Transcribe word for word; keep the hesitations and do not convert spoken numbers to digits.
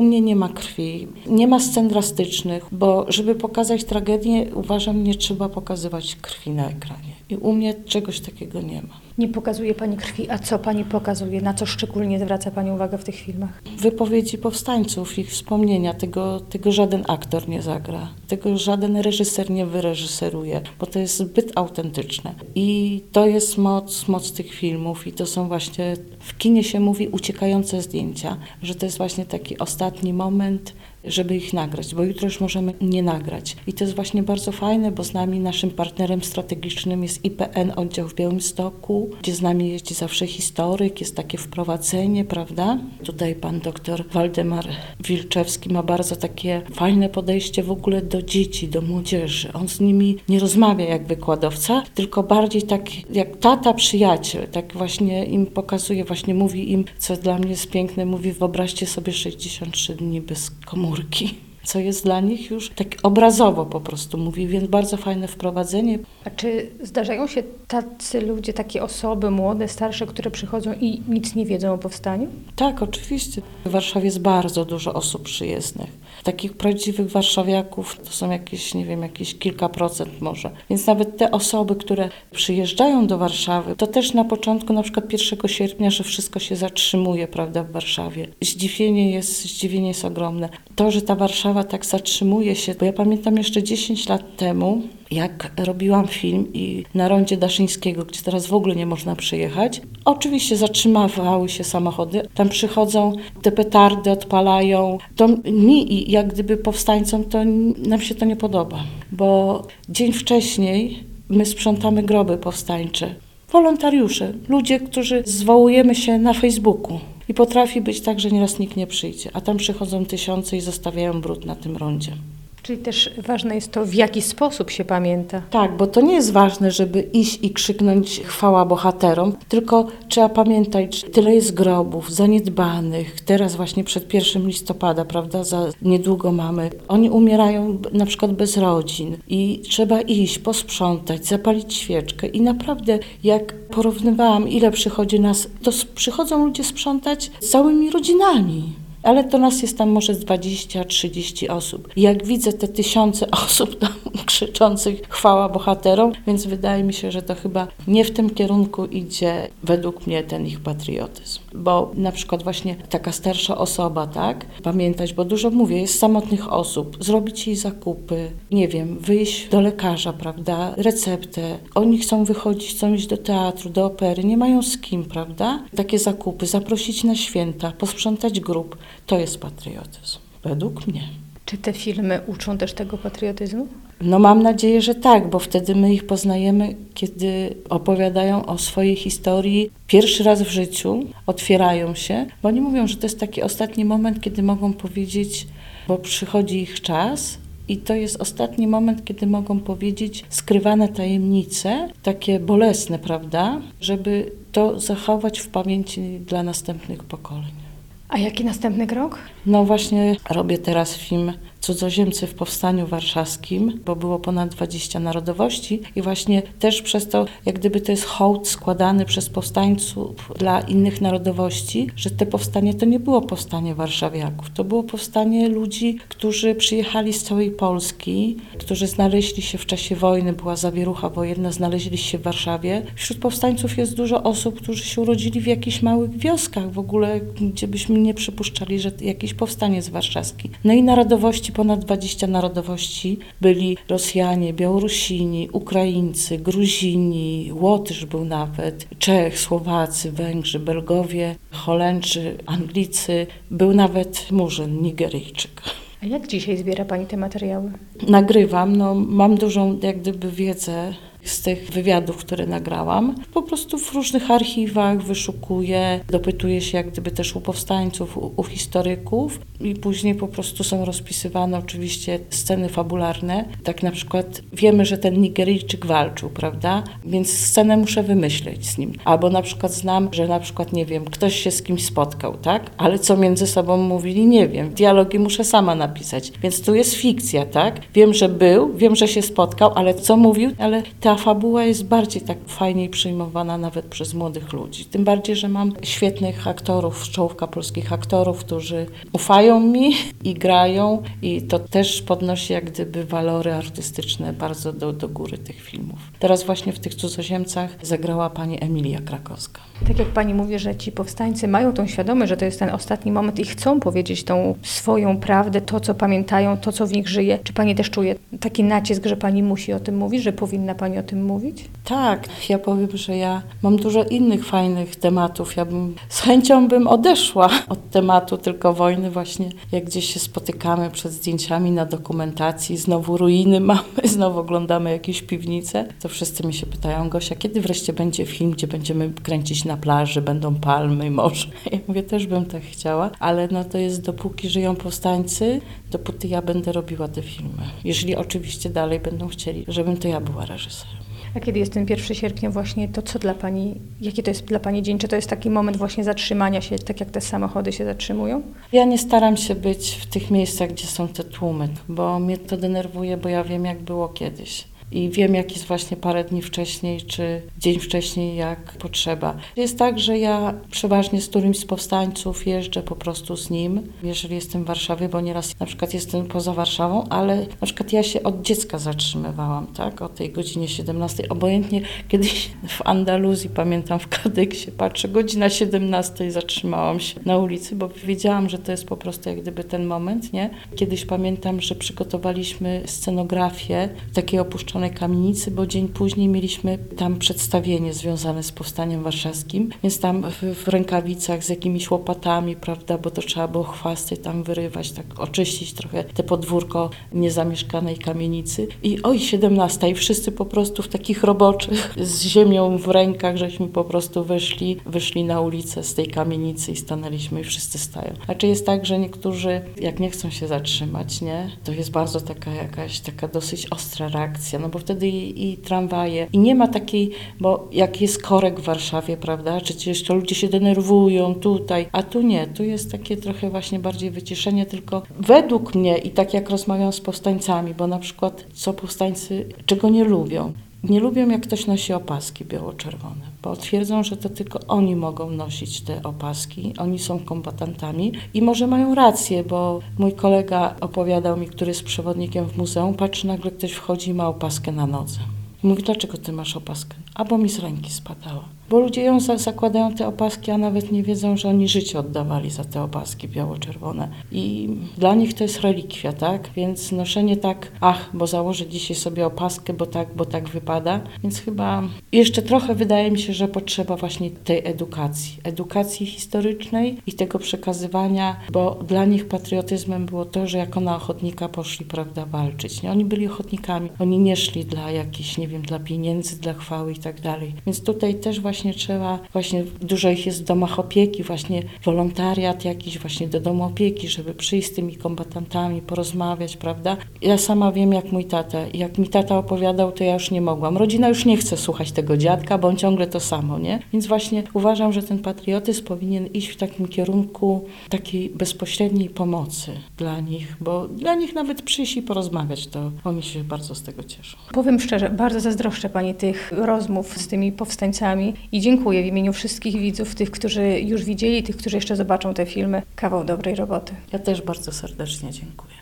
mnie nie ma krwi, nie ma scen drastycznych, bo żeby pokazać tragedię, uważam, nie trzeba pokazywać krwi na ekranie. I u mnie czegoś takiego nie ma. Nie pokazuje Pani krwi, a co Pani pokazuje? Na co szczególnie zwraca Pani uwagę w tych filmach? Wypowiedzi powstańców, ich wspomnienia, tego, tego żaden aktor nie zagra, tego żaden reżyser nie wyreżyseruje, bo to jest zbyt autentyczne. I to jest moc, moc tych filmów i to są właśnie, w kinie się mówi uciekające zdjęcia, że to jest właśnie taki ostatni moment, żeby ich nagrać, bo jutro już możemy nie nagrać. I to jest właśnie bardzo fajne, bo z nami naszym partnerem strategicznym jest I P N oddział w Białymstoku, gdzie z nami jeździ zawsze historyk, jest takie wprowadzenie, prawda? Tutaj pan doktor Waldemar Wilczewski ma bardzo takie fajne podejście w ogóle do dzieci, do młodzieży. On z nimi nie rozmawia jak wykładowca, tylko bardziej tak jak tata, przyjaciel, tak właśnie im pokazuje, właśnie mówi im, co dla mnie jest piękne, mówi wyobraźcie sobie sześćdziesiąt trzy dni bez komórki. Co jest dla nich już tak obrazowo po prostu mówi, więc bardzo fajne wprowadzenie. A czy zdarzają się tacy ludzie, takie osoby młode, starsze, które przychodzą i nic nie wiedzą o powstaniu? Tak, oczywiście. W Warszawie jest bardzo dużo osób przyjezdnych. Takich prawdziwych warszawiaków to są jakieś, nie wiem, jakieś kilka procent może. Więc nawet te osoby, które przyjeżdżają do Warszawy, to też na początku, na przykład pierwszego sierpnia, że wszystko się zatrzymuje, prawda, w Warszawie. Zdziwienie jest, zdziwienie jest ogromne. To, że ta Warszawa tak zatrzymuje się, bo ja pamiętam jeszcze dziesięć lat temu, jak robiłam film i na rondzie Daszyńskiego, gdzie teraz w ogóle nie można przyjechać, oczywiście zatrzymywały się samochody, tam przychodzą, te petardy odpalają. To mi, jak gdyby powstańcom, to nam się to nie podoba, bo dzień wcześniej my sprzątamy groby powstańcze. Wolontariusze, ludzie, którzy zwołujemy się na Facebooku. I potrafi być tak, że nieraz nikt nie przyjdzie, a tam przychodzą tysiące i zostawiają brud na tym rondzie. Czyli też ważne jest to, w jaki sposób się pamięta. Tak, bo to nie jest ważne, żeby iść i krzyknąć chwała bohaterom, tylko trzeba pamiętać, że tyle jest grobów zaniedbanych. Teraz właśnie przed pierwszym listopada, prawda, za niedługo mamy. Oni umierają na przykład bez rodzin i trzeba iść, posprzątać, zapalić świeczkę i naprawdę jak porównywałam, ile przychodzi nas, to przychodzą ludzie sprzątać z całymi rodzinami. Ale to nas jest tam może dwadzieścia trzydzieści osób. I jak widzę te tysiące osób tam krzyczących chwała bohaterom, więc wydaje mi się, że to chyba nie w tym kierunku idzie według mnie ten ich patriotyzm. Bo na przykład właśnie taka starsza osoba, tak, pamiętać, bo dużo mówię, jest samotnych osób, zrobić jej zakupy, nie wiem, wyjść do lekarza, prawda, receptę. Oni chcą wychodzić, chcą iść do teatru, do opery, nie mają z kim, prawda? Takie zakupy, zaprosić na święta, posprzątać grób. To jest patriotyzm, według mnie. Czy te filmy uczą też tego patriotyzmu? No mam nadzieję, że tak, bo wtedy my ich poznajemy, kiedy opowiadają o swojej historii pierwszy raz w życiu, otwierają się, bo oni mówią, że to jest taki ostatni moment, kiedy mogą powiedzieć, bo przychodzi ich czas i to jest ostatni moment, kiedy mogą powiedzieć skrywane tajemnice, takie bolesne, prawda, żeby to zachować w pamięci dla następnych pokoleń. A jaki następny krok? No właśnie robię teraz film Cudzoziemcy w Powstaniu Warszawskim, bo było ponad dwadzieścia narodowości i właśnie też przez to, jak gdyby to jest hołd składany przez powstańców dla innych narodowości, że te powstanie to nie było powstanie warszawiaków, to było powstanie ludzi, którzy przyjechali z całej Polski, którzy znaleźli się w czasie wojny, była zawierucha wojenna, znaleźli się w Warszawie. Wśród powstańców jest dużo osób, którzy się urodzili w jakichś małych wioskach w ogóle, gdzie byśmy nie przypuszczali, że jakiś powstaniec warszawski. No i narodowości, ponad dwadzieścia narodowości, byli Rosjanie, Białorusini, Ukraińcy, Gruzini, Łotysz był nawet, Czech, Słowacy, Węgrzy, Belgowie, Holendrzy, Anglicy, był nawet Murzyn, Nigeryjczyk. A jak dzisiaj zbiera Pani te materiały? Nagrywam, no mam dużą jak gdyby wiedzę z tych wywiadów, które nagrałam. Po prostu w różnych archiwach wyszukuję, dopytuję się jak gdyby też u powstańców, u, u historyków i później po prostu są rozpisywane oczywiście sceny fabularne. Tak na przykład wiemy, że ten Nigeryjczyk walczył, prawda? Więc scenę muszę wymyśleć z nim. Albo na przykład znam, że na przykład, nie wiem, ktoś się z kimś spotkał, tak? Ale co między sobą mówili, nie wiem. Dialogi muszę sama napisać. Więc tu jest fikcja, tak? Wiem, że był, wiem, że się spotkał, ale co mówił, ale te ta fabuła jest bardziej tak fajniej przyjmowana nawet przez młodych ludzi. Tym bardziej, że mam świetnych aktorów, czołówka polskich aktorów, którzy ufają mi i grają i to też podnosi jak gdyby walory artystyczne bardzo do, do góry tych filmów. Teraz właśnie w tych Cudzoziemcach zagrała pani Emilia Krakowska. Tak jak pani mówi, że ci powstańcy mają tą świadomość, że to jest ten ostatni moment i chcą powiedzieć tą swoją prawdę, to co pamiętają, to co w nich żyje. Czy pani też czuje taki nacisk, że pani musi o tym mówić, że powinna pani o tym mówić? Tak, ja powiem, że ja mam dużo innych fajnych tematów. Ja bym z chęcią bym odeszła od tematu tylko wojny właśnie, jak gdzieś się spotykamy przed zdjęciami na dokumentacji, znowu ruiny mamy, znowu oglądamy jakieś piwnice, to wszyscy mi się pytają: Gosia, kiedy wreszcie będzie film, gdzie będziemy kręcić na plaży, będą palmy i morze? Ja mówię, też bym tak chciała, ale no to jest dopóki żyją powstańcy, dopóty ja będę robiła te filmy. Jeżeli oczywiście dalej będą chcieli, żebym to ja była reżyserem. A kiedy jest ten pierwszego sierpnia właśnie, to co dla pani, jaki to jest dla pani dzień? Czy to jest taki moment właśnie zatrzymania się, tak jak te samochody się zatrzymują? Ja nie staram się być w tych miejscach, gdzie są te tłumy, bo mnie to denerwuje, bo ja wiem, jak było kiedyś. I wiem, jak jest właśnie parę dni wcześniej, czy dzień wcześniej, jak potrzeba. Jest tak, że ja przeważnie z którymś z powstańców jeżdżę po prostu z nim, jeżeli jestem w Warszawie, bo nieraz na przykład jestem poza Warszawą, ale na przykład ja się od dziecka zatrzymywałam, tak, o tej godzinie siedemnastej. Obojętnie kiedyś w Andaluzji, pamiętam w Kadyksie, patrzę, godzina siedemnastej zatrzymałam się na ulicy, bo wiedziałam, że to jest po prostu jak gdyby ten moment, nie? Kiedyś pamiętam, że przygotowaliśmy scenografię w takiej opuszczonej kamienicy, bo dzień później mieliśmy tam przedstawienie związane z Powstaniem Warszawskim, więc tam w, w rękawicach z jakimiś łopatami, prawda, bo to trzeba było chwasty tam wyrywać, tak oczyścić trochę te podwórko niezamieszkanej kamienicy. I oj, siedemnasta i wszyscy po prostu w takich roboczych z ziemią w rękach, żeśmy po prostu wyszli, wyszli na ulicę z tej kamienicy i stanęliśmy i wszyscy stają. Znaczy jest tak, że niektórzy jak nie chcą się zatrzymać, nie, to jest bardzo taka jakaś taka dosyć ostra reakcja, no bo wtedy i, i tramwaje. I nie ma takiej, bo jak jest korek w Warszawie, prawda, czy jeszcze ludzie się denerwują tutaj, a tu nie, tu jest takie trochę właśnie bardziej wyciszenie, tylko według mnie i tak jak rozmawiam z powstańcami, bo na przykład co powstańcy, czego nie lubią, nie lubią, jak ktoś nosi opaski biało-czerwone, bo twierdzą, że to tylko oni mogą nosić te opaski, oni są kombatantami i może mają rację, bo mój kolega opowiadał mi, który jest przewodnikiem w muzeum, patrzy, nagle ktoś wchodzi i ma opaskę na nodze. Mówi, dlaczego ty masz opaskę? A bo mi z ręki spadała. Bo ludzie ją zakładają te opaski, a nawet nie wiedzą, że oni życie oddawali za te opaski biało-czerwone. I dla nich to jest relikwia, tak? Więc noszenie tak, ach, bo założę dzisiaj sobie opaskę, bo tak, bo tak wypada. Więc chyba jeszcze trochę wydaje mi się, że potrzeba właśnie tej edukacji. Edukacji historycznej i tego przekazywania, bo dla nich patriotyzmem było to, że jako na ochotnika poszli, prawda, walczyć. Nie? Oni byli ochotnikami. Oni nie szli dla jakichś, nie wiem, dla pieniędzy, dla chwały i tak dalej. Więc tutaj też właśnie Właśnie trzeba, właśnie dużo ich jest w domach opieki, właśnie wolontariat jakiś właśnie do domu opieki, żeby przyjść z tymi kombatantami, porozmawiać, prawda? Ja sama wiem, jak mój tata, jak mi tata opowiadał, to ja już nie mogłam. Rodzina już nie chce słuchać tego dziadka, bo on ciągle to samo, nie? Więc właśnie uważam, że ten patriotyzm powinien iść w takim kierunku takiej bezpośredniej pomocy dla nich, bo dla nich nawet przyjść i porozmawiać, to oni się bardzo z tego cieszą. Powiem szczerze, bardzo zazdroszczę pani tych rozmów z tymi powstańcami. I dziękuję w imieniu wszystkich widzów, tych, którzy już widzieli, tych, którzy jeszcze zobaczą te filmy. Kawał dobrej roboty. Ja też bardzo serdecznie dziękuję.